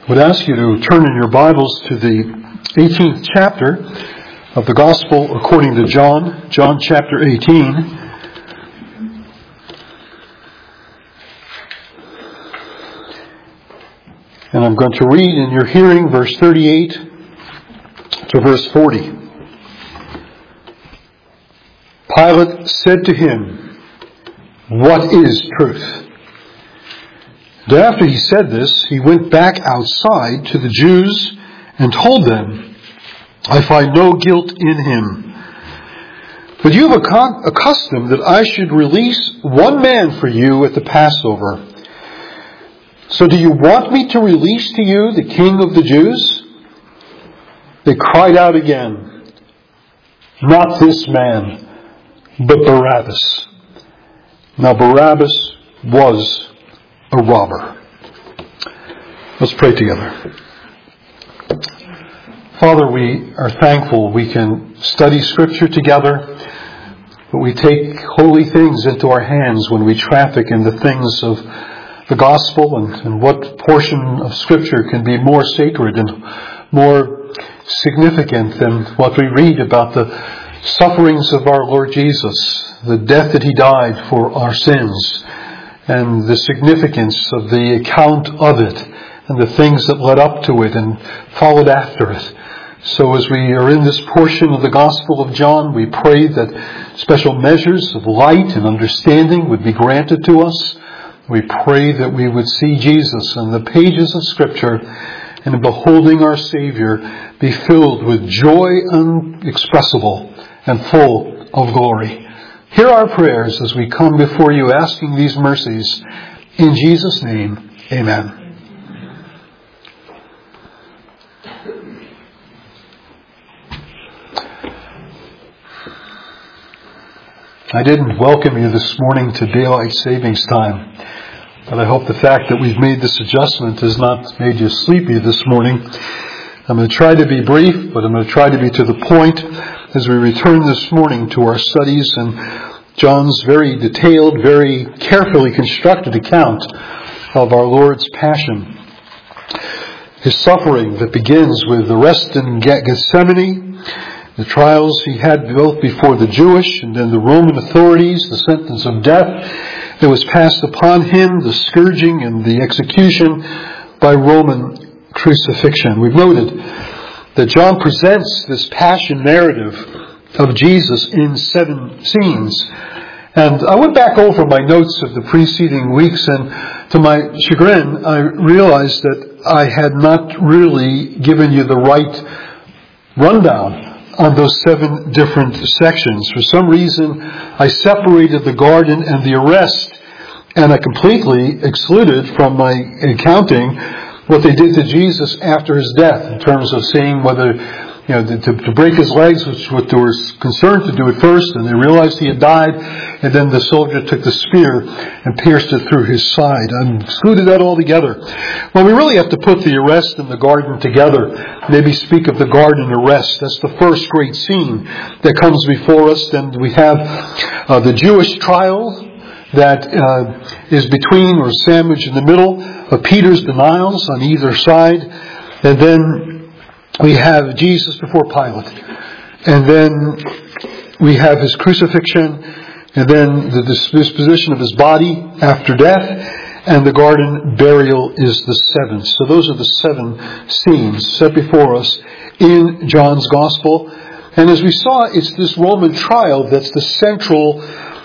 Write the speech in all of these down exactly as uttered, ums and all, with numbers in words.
I would ask you to turn in your Bibles to the eighteenth chapter of the Gospel according to John, John chapter eighteen. And I'm going to read in your hearing verse thirty-eight to verse forty. Pilate said to him, "What is truth?" And after he said this, he went back outside to the Jews and told them, "I find no guilt in him. But you have accustomed that I should release one man for you at the Passover. So do you want me to release to you the King of the Jews?" They cried out again, "Not this man, but Barabbas." Now Barabbas was a robber. Let's pray together. Father, we are thankful we can study Scripture together, but we take holy things into our hands when we traffic in the things of the gospel, and, and what portion of Scripture can be more sacred and more significant than what we read about the sufferings of our Lord Jesus, the death that He died for our sins, and the significance of the account of it, and the things that led up to it and followed after it. So as we are in this portion of the Gospel of John, we pray that special measures of light and understanding would be granted to us. We pray that we would see Jesus in the pages of Scripture, and in beholding our Savior, be filled with joy inexpressible and full of glory. Hear our prayers as we come before you asking these mercies. In Jesus' name, amen. I didn't welcome you this morning to daylight savings time, but I hope the fact that we've made this adjustment has not made you sleepy this morning. I'm going to try to be brief, but I'm going to try to be to the point as we return this morning to our studies and John's very detailed, very carefully constructed account of our Lord's passion. His suffering that begins with arrest in Gethsemane, the trials he had both before the Jewish and then the Roman authorities, the sentence of death that was passed upon him, the scourging and the execution by Roman crucifixion. We've noted that John presents this passion narrative of Jesus in seven scenes. And I went back over my notes of the preceding weeks, and to my chagrin, I realized that I had not really given you the right rundown on those seven different sections. For some reason, I separated the garden and the arrest, and I completely excluded from my accounting what they did to Jesus after his death, in terms of seeing whether, you know, to, to break his legs, which what they were concerned to do at first, and they realized he had died, and then the soldier took the spear and pierced it through his side. I excluded that altogether. Well, we really have to put the arrest and the garden together. Maybe speak of the garden arrest. That's the first great scene that comes before us. Then we have uh, the Jewish trial that uh, is between or sandwiched in the middle of Peter's denials on either side. And then we have Jesus before Pilate. And then we have his crucifixion. And then the disposition of his body after death. And the garden burial is the seventh. So those are the seven scenes set before us in John's Gospel. And as we saw, it's this Roman trial that's the central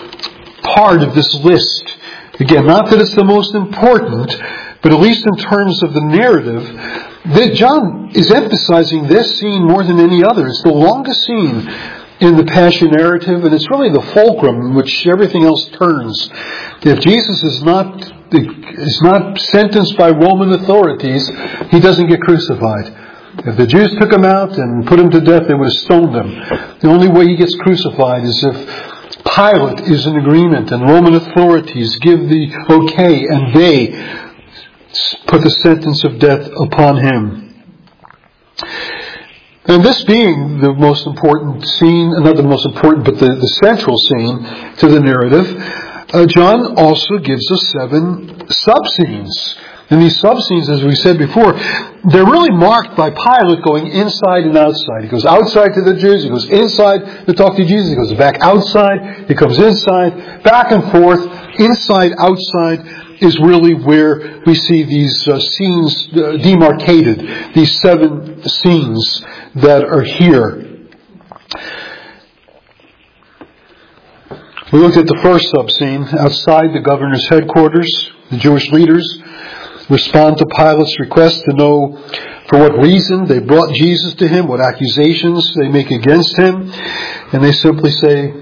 part of this list. Again, not that it's the most important, but at least in terms of the narrative, that John is emphasizing this scene more than any other. It's the longest scene in the Passion narrative, and it's really the fulcrum in which everything else turns. If Jesus is not is not sentenced by Roman authorities, he doesn't get crucified. If the Jews took him out and put him to death, they would have stoned him. The only way he gets crucified is if Pilate is in agreement and Roman authorities give the okay and they put the sentence of death upon him. And this being the most important scene, not the most important, but the, the central scene to the narrative, uh, John also gives us seven sub-scenes. And these sub-scenes, as we said before, they're really marked by Pilate going inside and outside. He goes outside to the Jews, he goes inside to talk to Jesus, he goes back outside, he comes inside, back and forth, inside, outside is really where we see these uh, scenes uh, demarcated, these seven scenes that are here. We looked at the first sub-scene, outside the governor's headquarters. The Jewish leaders respond to Pilate's request to know for what reason they brought Jesus to him, what accusations they make against him. And they simply say,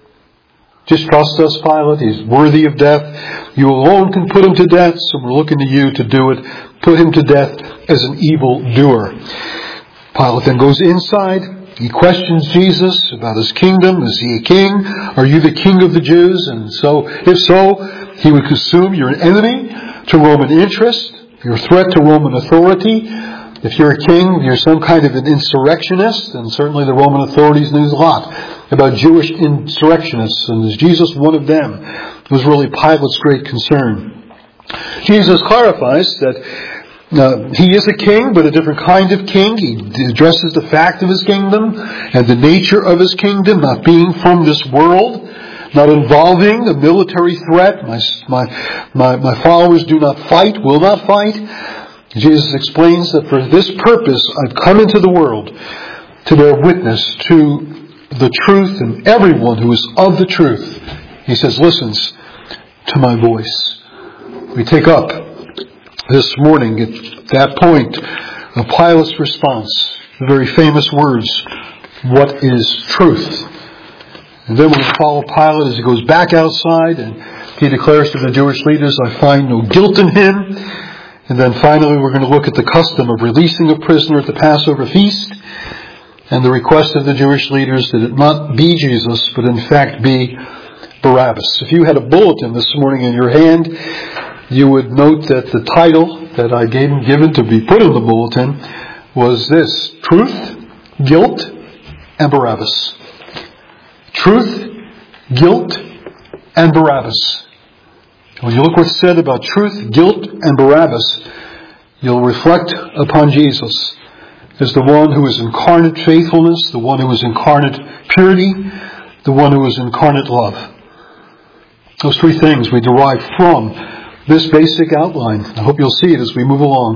just trust us, Pilate. He's worthy of death. You alone can put him to death, so we're looking to you to do it. Put him to death as an evil doer. Pilate then goes inside. He questions Jesus about his kingdom. Is he a king? Are you the king of the Jews? And so, if so, he would assume you're an enemy to Roman interest. You're a threat to Roman authority. If you're a king, you're some kind of an insurrectionist, and certainly the Roman authorities knew a lot about Jewish insurrectionists, and is Jesus one of them? It was really Pilate's great concern. Jesus clarifies that uh, he is a king, but a different kind of king. He addresses the fact of his kingdom and the nature of his kingdom, not being from this world, not involving a military threat. My, my, my, my followers do not fight, will not fight. Jesus explains that for this purpose I've come into the world to bear witness to the truth, and everyone who is of the truth, he says, listens to my voice. We take up this morning at that point of Pilate's response, the very famous words, what is truth? And then we're going to follow Pilate as he goes back outside and he declares to the Jewish leaders, I find no guilt in him. And then finally we're going to look at the custom of releasing a prisoner at the Passover feast and the request of the Jewish leaders that it not be Jesus, but in fact be Barabbas. If you had a bulletin this morning in your hand, you would note that the title that I gave given to be put in the bulletin was this: Truth, Guilt, and Barabbas. Truth, guilt, and Barabbas. When you look what's said about truth, guilt, and Barabbas, you'll reflect upon Jesus as the one who is incarnate faithfulness, the one who is incarnate purity, the one who is incarnate love. Those three things we derive from this basic outline. I hope you'll see it as we move along.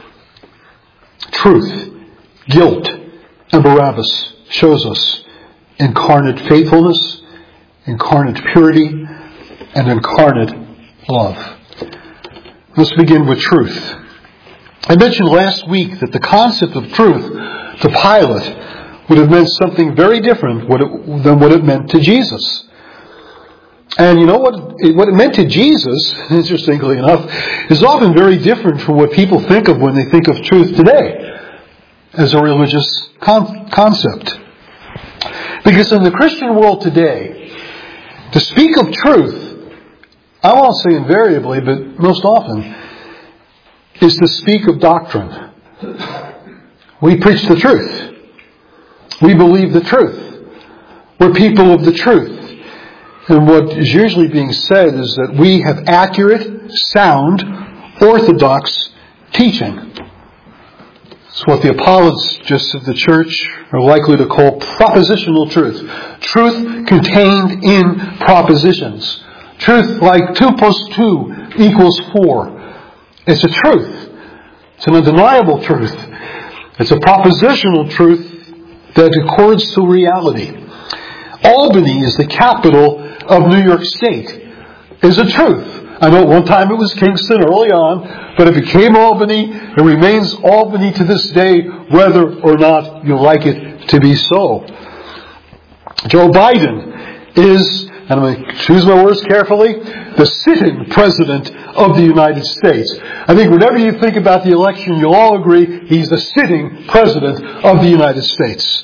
Truth, guilt, and Barabbas shows us incarnate faithfulness, incarnate purity, and incarnate love. Let's begin with truth. I mentioned last week that the concept of truth to Pilate would have meant something very different than what it meant to Jesus. And you know what? What it meant to Jesus, interestingly enough, is often very different from what people think of when they think of truth today as a religious con- concept. Because in the Christian world today, to speak of truth, I won't say invariably, but most often, is to speak of doctrine. We preach the truth. We believe the truth. We're people of the truth. And what is usually being said is that we have accurate, sound, orthodox teaching. It's what the apologists of the church are likely to call propositional truth. Truth contained in propositions. Truth like two plus two equals four. It's a truth. It's an undeniable truth. It's a propositional truth that accords to reality. Albany is the capital of New York State. Is a truth. I know at one time it was Kingston early on, but it became Albany. It remains Albany to this day, whether or not you like it to be so. Joe Biden is, and I'm going to choose my words carefully, the sitting president of the United States. I think whenever you think about the election, you'll all agree he's the sitting president of the United States.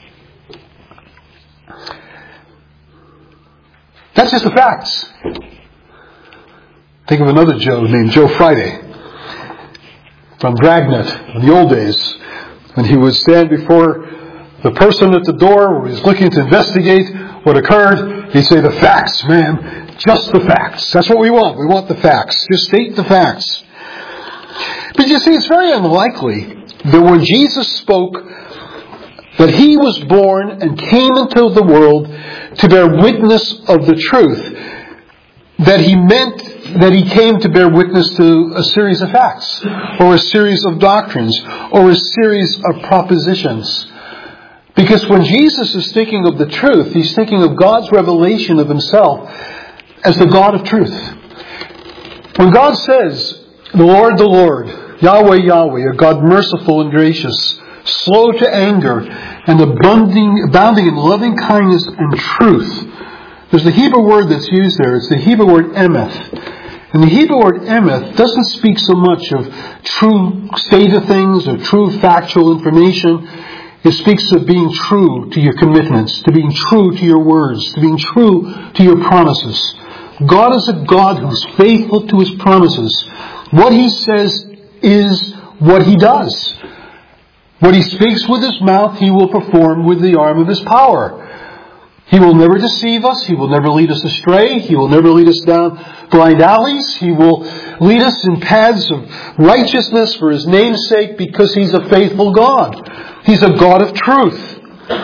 That's just the facts. Think of another Joe named Joe Friday from Dragnet in the old days, when he would stand before the person at the door who was looking to investigate what occurred. He'd say, the facts, ma'am, just the facts. That's what we want. We want the facts. Just state the facts. But you see, it's very unlikely that when Jesus spoke that He was born and came into the world to bear witness of the truth, that He meant that He came to bear witness to a series of facts, or a series of doctrines, or a series of propositions. Because when Jesus is thinking of the truth, He's thinking of God's revelation of Himself as the God of truth. When God says, "The Lord, the Lord, Yahweh, Yahweh, a God merciful and gracious, slow to anger, and abounding, abounding in loving kindness and truth," there's the Hebrew word that's used there. It's the Hebrew word emeth. And the Hebrew word emeth doesn't speak so much of true state of things or true factual information. It speaks of being true to your commitments, to being true to your words, to being true to your promises. God is a God who's faithful to His promises. What He says is what He does. What He speaks with His mouth, He will perform with the arm of His power. He will never deceive us. He will never lead us astray. He will never lead us down blind alleys. He will lead us in paths of righteousness for His name's sake, because He's a faithful God. He's a God of truth.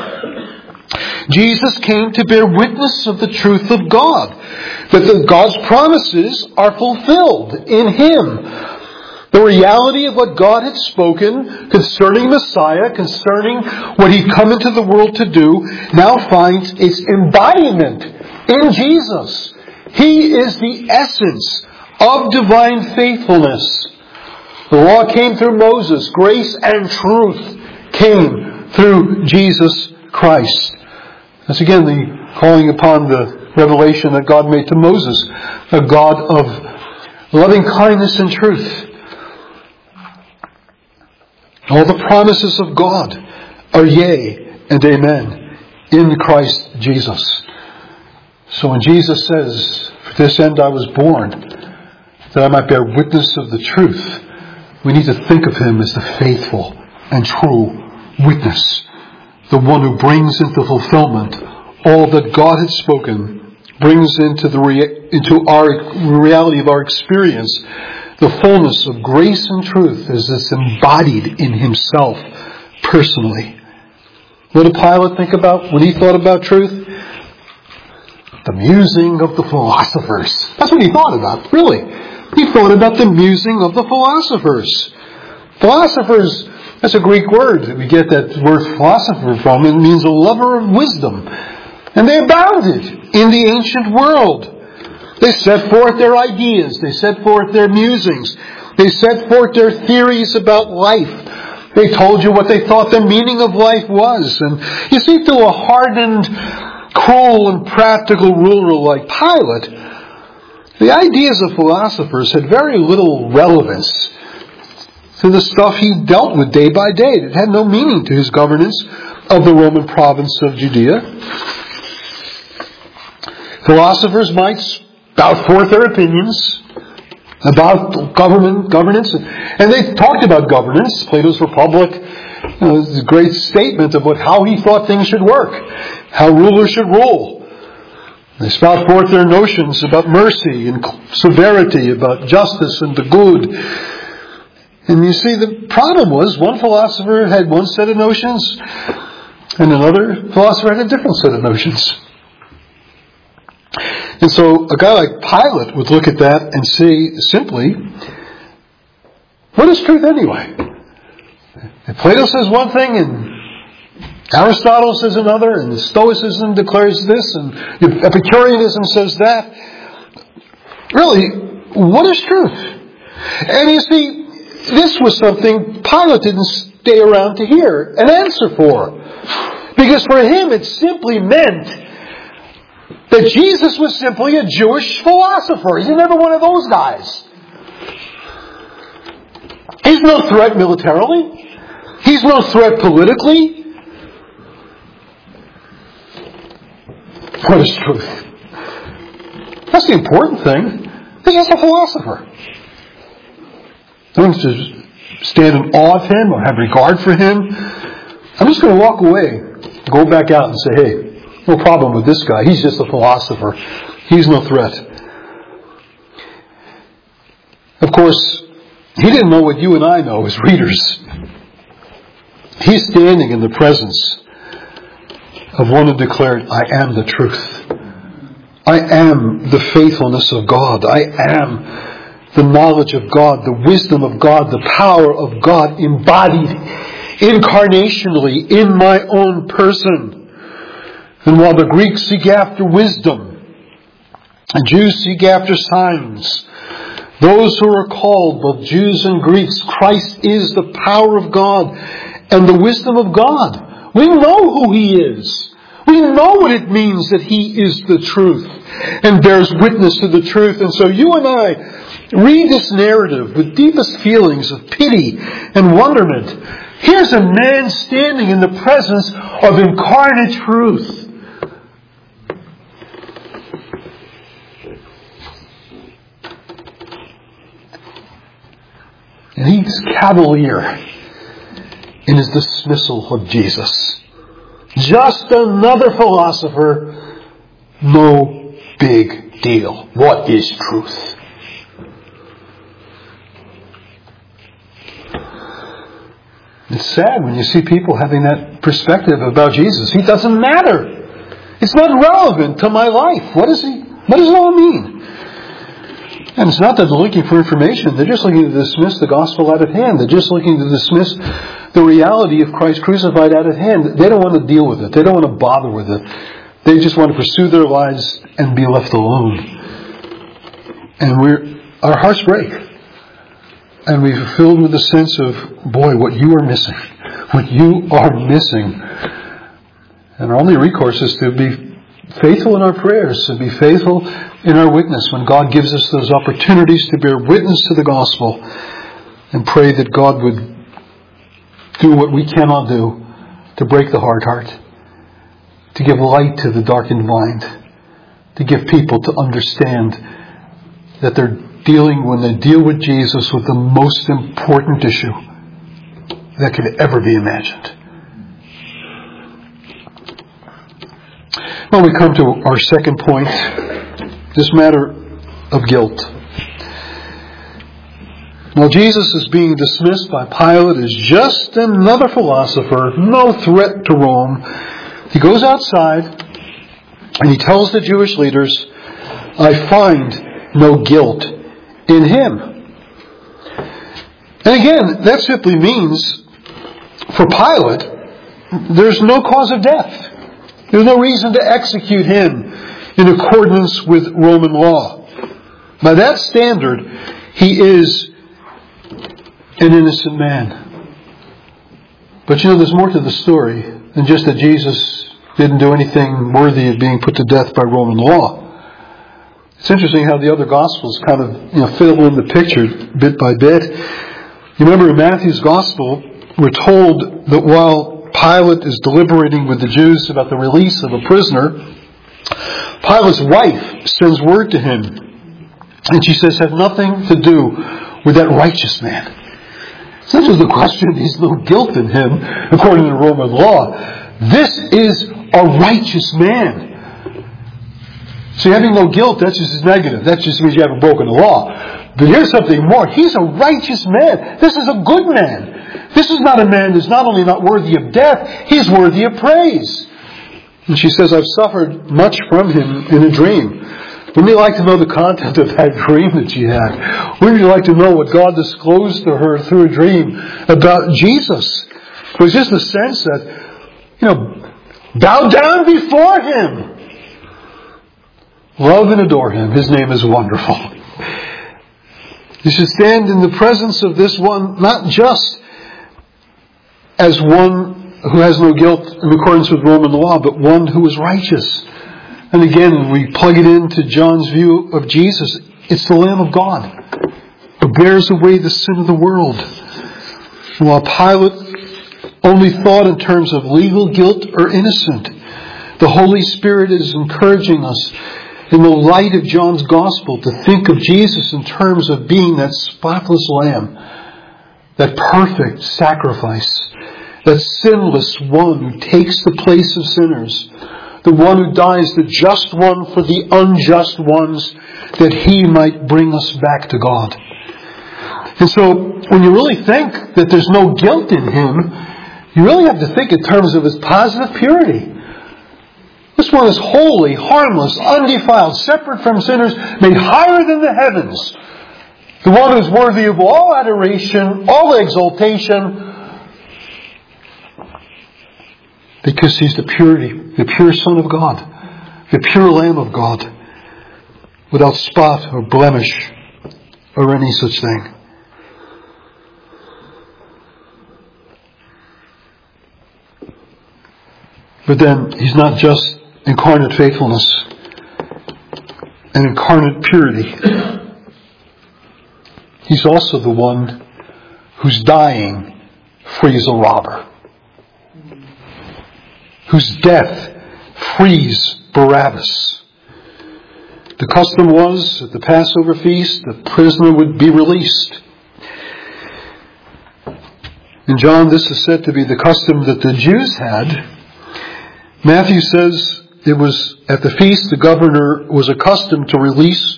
Jesus came to bear witness of the truth of God, that the God's promises are fulfilled in Him. The reality of what God had spoken concerning Messiah, concerning what He'd come into the world to do, now finds its embodiment in Jesus. He is the essence of divine faithfulness. The law came through Moses. Grace and truth came through Jesus Christ. That's again the calling upon the revelation that God made to Moses, a God of loving kindness and truth. All the promises of God are yea and amen in Christ Jesus. So when Jesus says, "For this end I was born, that I might bear witness of the truth," we need to think of Him as the faithful and true witness, the one who brings into fulfillment all that God had spoken, brings into the rea- into our reality of our experience the fullness of grace and truth as it's embodied in Himself personally. What did Pilate think about when he thought about truth? The musing of the philosophers. That's what he thought about, really. He thought about the musing of the philosophers. Philosophers, that's a Greek word that we get that word philosopher from. It means a lover of wisdom. And they abounded in the ancient world. They set forth their ideas. They set forth their musings. They set forth their theories about life. They told you what they thought the meaning of life was. And you see, to a hardened, cruel, and practical ruler like Pilate, the ideas of philosophers had very little relevance to the stuff he dealt with day by day. It had no meaning to his governance of the Roman province of Judea. Philosophers might spout forth their opinions about government, governance, and they talked about governance. Plato's Republic, you know, is a great statement of what how he thought things should work, how rulers should rule. They spout forth their notions about mercy and severity, about justice and the good. And you see, the problem was one philosopher had one set of notions, and another philosopher had a different set of notions. And so a guy like Pilate would look at that and say simply, what is truth anyway? If Plato says one thing and Aristotle says another, and Stoicism declares this, and Epicureanism says that, really, what is truth? And you see, this was something Pilate didn't stay around to hear an answer for. Because for him it simply meant that Jesus was simply a Jewish philosopher. He's never one of those guys. He's no threat militarily. He's no threat politically. What is truth? That's the important thing. He's just a philosopher. Don't just stand in awe of him or have regard for him. I'm just going to walk away, go back out and say, hey, no problem with this guy. He's just a philosopher. He's no threat. Of course, He didn't know what you and I know as readers. He's standing in the presence of one who declared, I am the truth. I am the faithfulness of God. I am the knowledge of God, the wisdom of God, the power of God embodied incarnationally in my own person. And while the Greeks seek after wisdom and Jews seek after signs, those who are called, both Jews and Greeks, Christ is the power of God and the wisdom of God. We know who He is. We know what it means that He is the truth and bears witness to the truth. And so you and I read this narrative with deepest feelings of pity and wonderment. Here's a man standing in the presence of incarnate truth. And he's cavalier in his dismissal of Jesus. Just another philosopher, no big deal. What is truth? It's sad when you see people having that perspective about Jesus. He doesn't matter. It's not relevant to my life. What is he? What does it all mean? And it's not that they're looking for information. They're just looking to dismiss the gospel out of hand. They're just looking to dismiss the reality of Christ crucified out of hand. They don't want to deal with it. They don't want to bother with it. They just want to pursue their lives and be left alone. And we're our hearts break. And we're filled with a sense of, boy, what you are missing. What you are missing. And our only recourse is to be faithful in our prayers, to be faithful in our witness when God gives us those opportunities to bear witness to the gospel, and pray that God would do what we cannot do to break the hard heart, to give light to the darkened mind, to give people to understand that they're dealing, when they deal with Jesus, with the most important issue that could ever be imagined. Well, we come to our second point, this matter of guilt. Now, Jesus is being dismissed by Pilate as just another philosopher, no threat to Rome. He goes outside and he tells the Jewish leaders, I find no guilt in him. And again, that simply means, for Pilate, there's no cause of death. There's no reason to execute him in accordance with Roman law. By that standard, he is an innocent man. But you know, there's more to the story than just that Jesus didn't do anything worthy of being put to death by Roman law. It's interesting how the other Gospels kind of, you know, fill in the picture bit by bit. You remember in Matthew's Gospel, we're told that while Pilate is deliberating with the Jews about the release of a prisoner, Pilate's wife sends word to him, and she says, have nothing to do with that righteous man. It's not just the question, there's no guilt in him according to Roman law. This is a righteous man. So having no guilt, that's just negative. That just means you haven't broken the law. But here's something more. He's a righteous man. This is a good man. This is not a man who's not only not worthy of death, he's worthy of praise. And she says, I've suffered much from him in a dream. Wouldn't you like to know the content of that dream that she had? Wouldn't you like to know what God disclosed to her through a dream about Jesus? It was just the sense that, you know, bow down before him. Love and adore him. His name is wonderful. You should stand in the presence of this one, not just as one who has no guilt in accordance with Roman law, but one who is righteous. And again, we plug it into John's view of Jesus. It's the Lamb of God who bears away the sin of the world. And while Pilate only thought in terms of legal guilt or innocent, the Holy Spirit is encouraging us in the light of John's Gospel to think of Jesus in terms of being that spotless Lamb, that perfect sacrifice, that sinless one who takes the place of sinners, the one who dies, the just one for the unjust ones, that he might bring us back to God. And so, when you really think that there's no guilt in him, you really have to think in terms of his positive purity. This one is holy, harmless, undefiled, separate from sinners, made higher than the heavens. The one who's worthy of all adoration, all exaltation, because he's the purity, the pure Son of God, the pure Lamb of God, without spot or blemish or any such thing. But then he's not just incarnate faithfulness and incarnate purity. He's also the one whose dying frees a robber, whose death frees Barabbas. The custom was, at the Passover feast, the prisoner would be released. In John, this is said to be the custom that the Jews had. Matthew says it was at the feast the governor was accustomed to release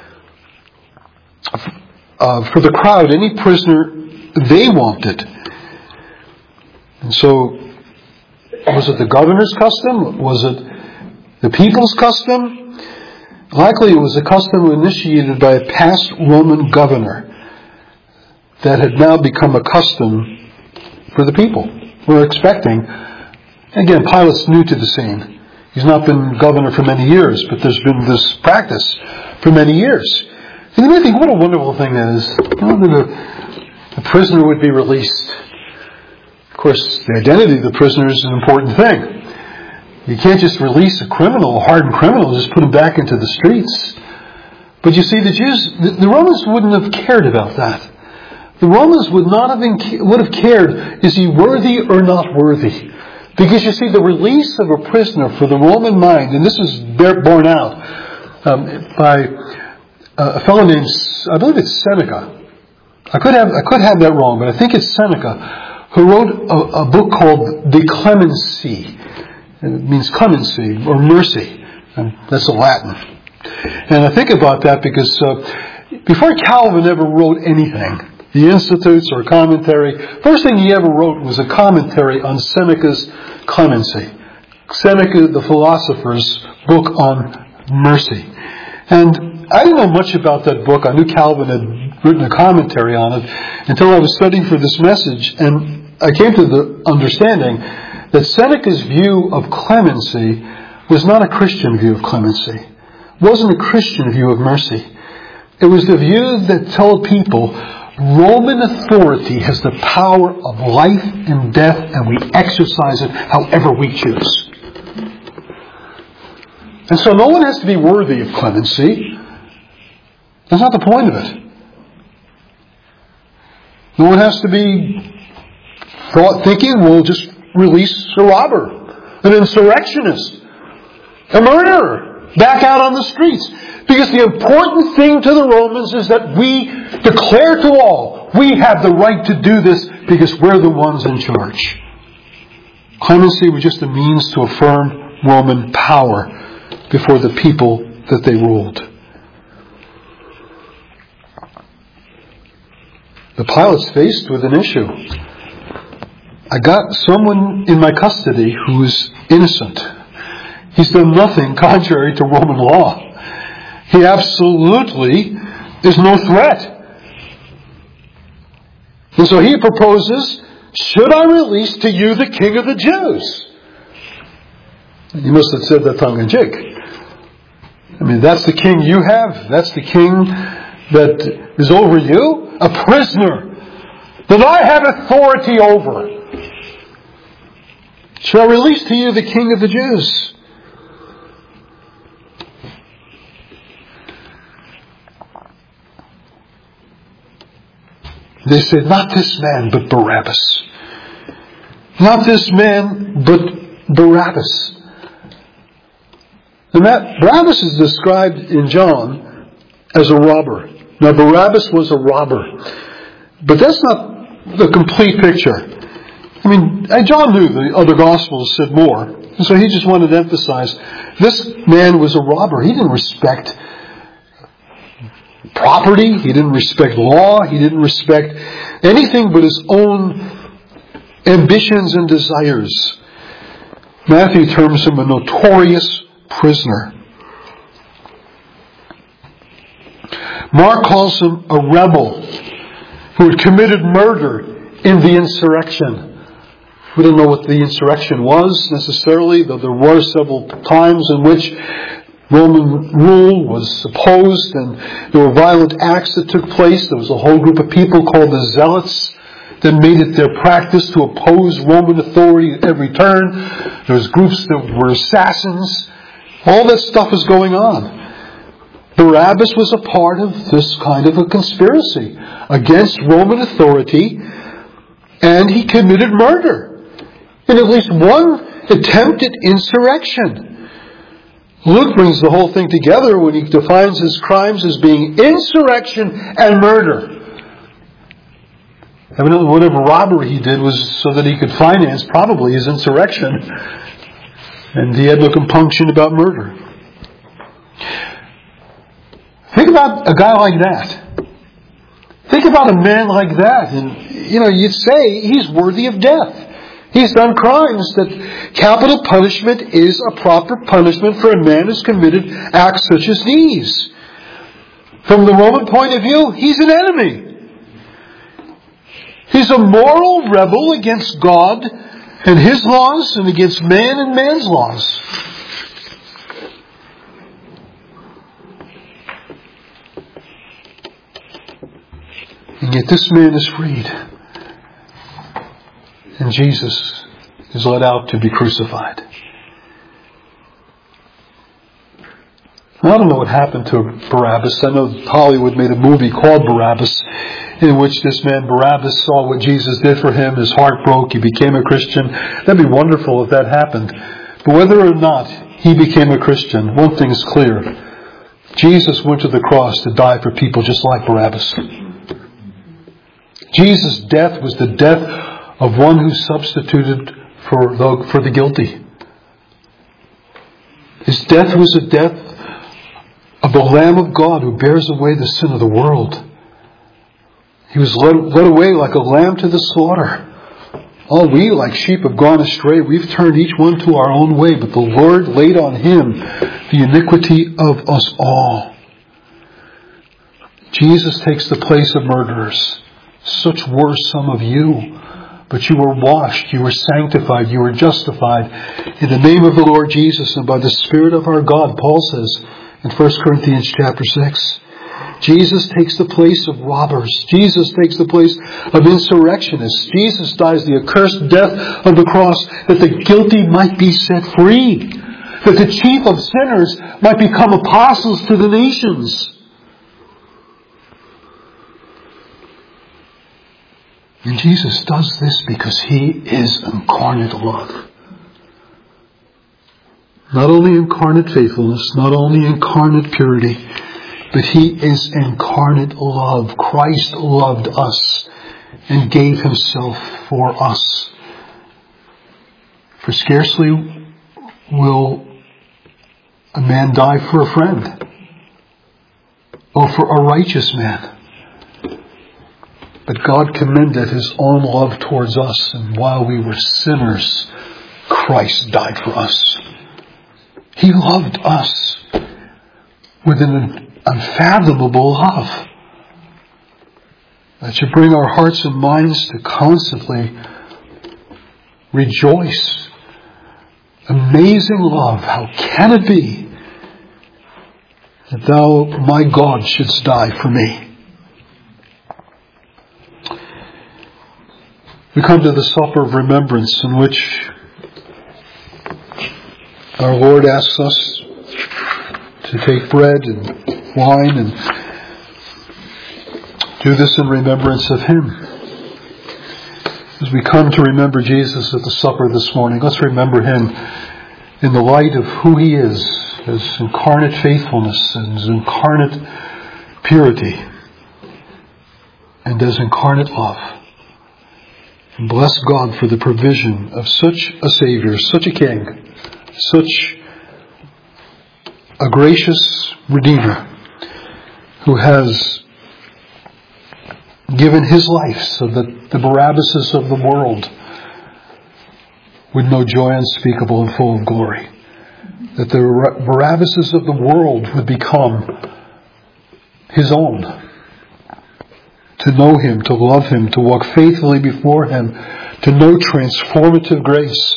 uh, for the crowd any prisoner they wanted. And so, was it the governor's custom? Was it the people's custom? Likely it was a custom initiated by a past Roman governor that had now become a custom for the people. We're expecting. Again, Pilate's new to the scene. He's not been governor for many years, but there's been this practice for many years. And you may think, what a wonderful thing that is. You know, that a, a prisoner would be released. Of course, the identity of the prisoner is an important thing. You can't just release a criminal, a hardened criminal, and just put him back into the streets. But you see, the Jews, the, the Romans wouldn't have cared about that. The Romans would not have been, would have cared, is he worthy or not worthy? Because you see, the release of a prisoner for the Roman mind, and this is borne out um, by a fellow named, I believe it's Seneca. I could have I could have that wrong, but I think it's Seneca, who wrote a, a book called De Clemency. It means clemency or mercy, and that's a Latin. And I think about that because uh, before Calvin ever wrote anything, the Institutes or commentary, first thing he ever wrote was a commentary on Seneca's Clemency. Seneca, the philosopher's book on mercy. And I didn't know much about that book. I knew Calvin had written a commentary on it until I was studying for this message. And I came to the understanding that Seneca's view of clemency was not a Christian view of clemency. It wasn't a Christian view of mercy. It was the view that told people Roman authority has the power of life and death, and we exercise it however we choose. And so no one has to be worthy of clemency. That's not the point of it. No one has to be thought thinking, we'll just release a robber, an insurrectionist, a murderer, back out on the streets. Because the important thing to the Romans is that we declare to all, we have the right to do this because we're the ones in charge. Clemency was just a means to affirm Roman power before the people that they ruled. The Pilate's faced with an issue. I got someone in my custody who is innocent. He's done nothing contrary to Roman law. He absolutely is no threat. And so he proposes, should I release to you the King of the Jews? He must have said that tongue in cheek. I mean, that's the king you have. That's the king that is over you. A prisoner that I have authority over. Shall I release to you the King of the Jews? They said, not this man, but Barabbas. Not this man, but Barabbas. And that Barabbas is described in John as a robber. Now, Barabbas was a robber. But that's not the complete picture. I mean, John knew the other Gospels said more. And so he just wanted to emphasize, this man was a robber. He didn't respect property. He didn't respect law. He didn't respect anything but his own ambitions and desires. Matthew terms him a notorious prisoner. Mark calls him a rebel who had committed murder in the insurrection. We don't know what the insurrection was necessarily, though there were several times in which Roman rule was opposed and there were violent acts that took place. There was a whole group of people called the Zealots that made it their practice to oppose Roman authority at every turn. There was groups that were assassins. All that stuff was going on. Barabbas was a part of this kind of a conspiracy against Roman authority, and he committed murder in at least one attempted insurrection. Luke brings the whole thing together when he defines his crimes as being insurrection and murder. Evidently, whatever robbery he did was so that he could finance probably his insurrection, and he had no compunction about murder. Think about a guy like that. Think about a man like that. And, you know, you'd say he's worthy of death. He's done crimes that capital punishment is a proper punishment for a man who's committed acts such as these. From the Roman point of view, he's an enemy. He's a moral rebel against God and His laws and against man and man's laws. And yet this man is freed. And Jesus is led out to be crucified. I don't know what happened to Barabbas. I know Hollywood made a movie called Barabbas, in which this man Barabbas saw what Jesus did for him. His heart broke. He became a Christian. That'd be wonderful if that happened. But whether or not he became a Christian, one thing is clear. Jesus went to the cross to die for people just like Barabbas. Jesus' death was the death of one who substituted for the, for the guilty. His death was the death of the Lamb of God who bears away the sin of the world. He was led, led away like a lamb to the slaughter. All we, like sheep, have gone astray. We've turned each one to our own way, but the Lord laid on Him the iniquity of us all. Jesus takes the place of murderers. Such were some of you. But you were washed, you were sanctified, you were justified in the name of the Lord Jesus and by the Spirit of our God, Paul says in First Corinthians chapter six. Jesus takes the place of robbers. Jesus takes the place of insurrectionists. Jesus dies the accursed death of the cross that the guilty might be set free. That the chief of sinners might become apostles to the nations. And Jesus does this because He is incarnate love. Not only incarnate faithfulness, not only incarnate purity, but He is incarnate love. Christ loved us and gave Himself for us. For scarcely will a man die for a friend or for a righteous man. But God commended His own love towards us, and while we were sinners, Christ died for us. He loved us with an unfathomable love that should bring our hearts and minds to constantly rejoice. Amazing love, how can it be that Thou, my God, shouldst die for me? We come to the supper of remembrance in which our Lord asks us to take bread and wine and do this in remembrance of Him. As we come to remember Jesus at the supper this morning, let's remember Him in the light of who He is, His incarnate faithfulness and His incarnate purity and His incarnate love. And bless God for the provision of such a Savior, such a King, such a gracious Redeemer, who has given his life so that the Barabbases of the world would know joy unspeakable and full of glory. That the Barabbases of the world would become his own. To know him, to love him, to walk faithfully before him, to know transformative grace.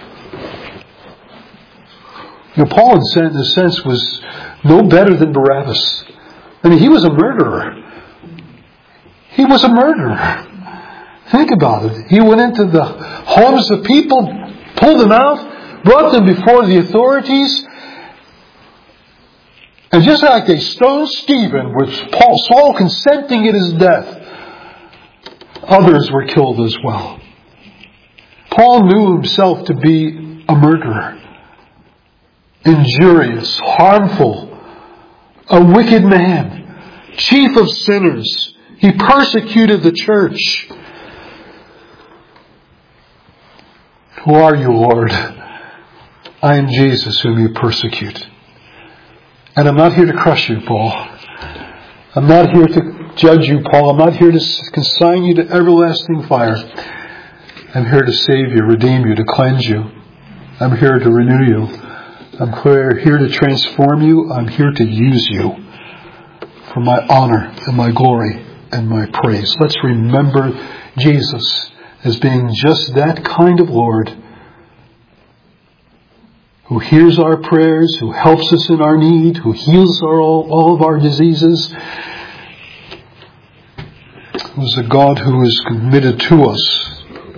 You know, Paul, in a sense, was no better than Barabbas. I mean, he was a murderer. He was a murderer. Think about it. He went into the homes of people, pulled them out, brought them before the authorities, and just like they stoned Stephen, with Paul, Saul consenting in his death, others were killed as well. Paul knew himself to be a murderer, injurious, harmful, a wicked man, chief of sinners. He persecuted the church. Who are you, Lord? I am Jesus whom you persecute. And I'm not here to crush you, Paul. I'm not here to judge you, Paul. I'm not here to consign you to everlasting fire. I'm here to save you, redeem you, to cleanse you. I'm here to renew you. I'm here to transform you. I'm here to use you for my honor and my glory and my praise. Let's remember Jesus as being just that kind of Lord who hears our prayers, who helps us in our need, who heals our, all, all of our diseases, who's a God who is committed to us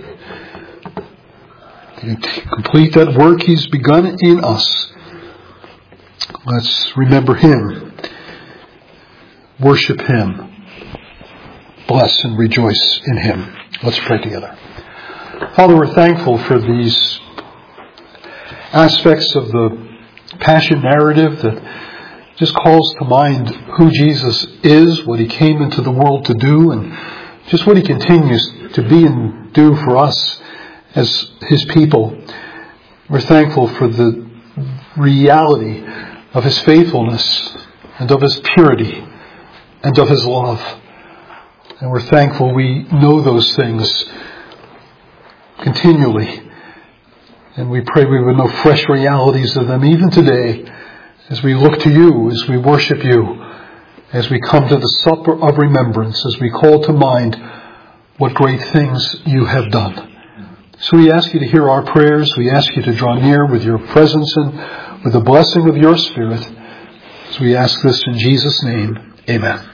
to complete that work He's begun in us. Let's remember Him, worship Him, bless and rejoice in Him. Let's pray together. Father, we're thankful for these aspects of the Passion narrative that just calls to mind who Jesus is, what He came into the world to do, and just what He continues to be and do for us as His people. We're thankful for the reality of His faithfulness and of His purity and of His love. And we're thankful we know those things continually. And we pray we would know fresh realities of them even today as we look to You, as we worship You, as we come to the supper of remembrance, as we call to mind what great things You have done. So we ask You to hear our prayers. We ask You to draw near with Your presence and with the blessing of Your Spirit. So we ask this in Jesus' name. Amen.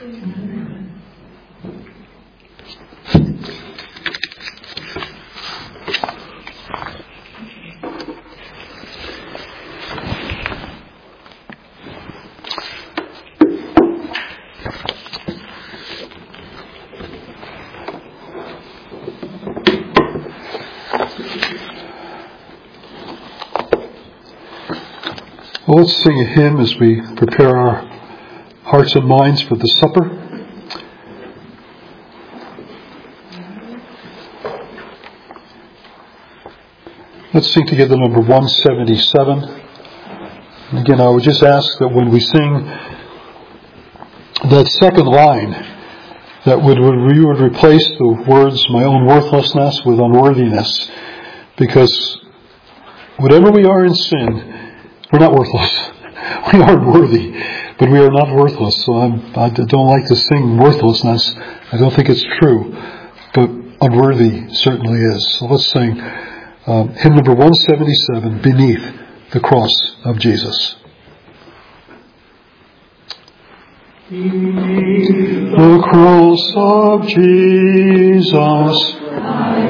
Well, let's sing a hymn as we prepare our hearts and minds for the supper. Let's sing together number one seventy-seven. And again, I would just ask that when we sing that second line, that would, we would replace the words, my own worthlessness, with unworthiness. Because whatever we are in sin, we're not worthless. We aren't worthy, but we are not worthless. So I'm, I don't like to sing worthlessness. I don't think it's true, but unworthy certainly is. So let's sing um, hymn number one seventy-seven, Beneath the Cross of Jesus. Beneath the cross of Jesus,